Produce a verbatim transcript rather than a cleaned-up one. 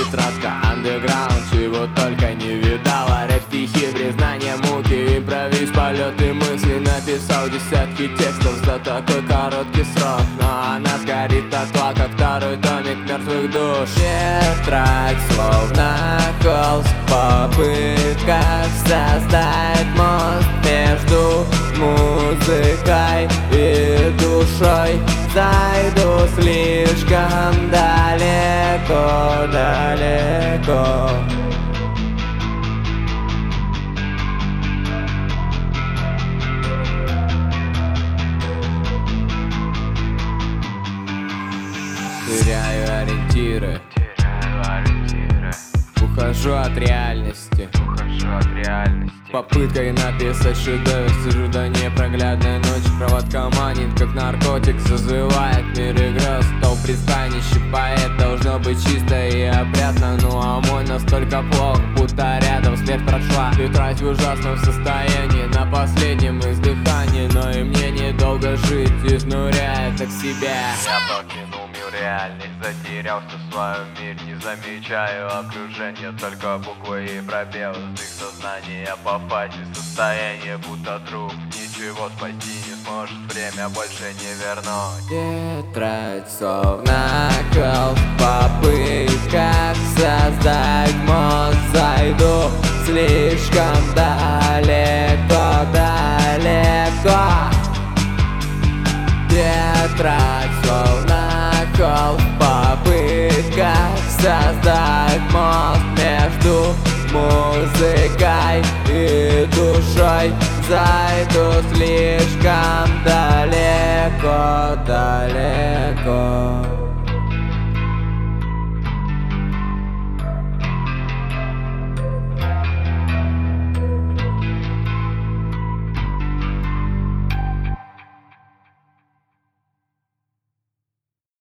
тетрадка андеграунд, чего только не видала. Рэп, стихи, признания, муки, импровиз, полеты мысли. Написал десятки текстов за такой короткий срок, но она сгорит дотла, как второй томик мертвых душ. Тетрадь словно холст в попытках создать мост между музыкой и душой. Зайду слишком далеко, далеко. Теряю ориентиры, теряю ориентиры, ухожу от реальности, ухожу от реальности. Попыткой написать шедевр, сижу до непроглядной ночи. Проводка манит, как наркотик, зазывает мир и грез. То пристанище поэт должно быть чисто и опрятно. Ну а мой настолько плох, будто рядом смерть прошла. Тетрадь в ужасном состоянии, на последнем издыхании. Но и мне недолго жить, изнуряет так себя. Я покинул мир реальный, затерялся в своем мире. Не замечаю окружения, только буквы и пробелы. С их сознания попасть в состояние, будто труп. Ничего спасти не сможет, время больше не вернуть. Тетрадь словно холст в попытках создать мост. Зайду слишком далеко, далеко. Тетрадь словно холст в попытках создать мост между музыкой и душой. Зайду слишком далеко, далеко.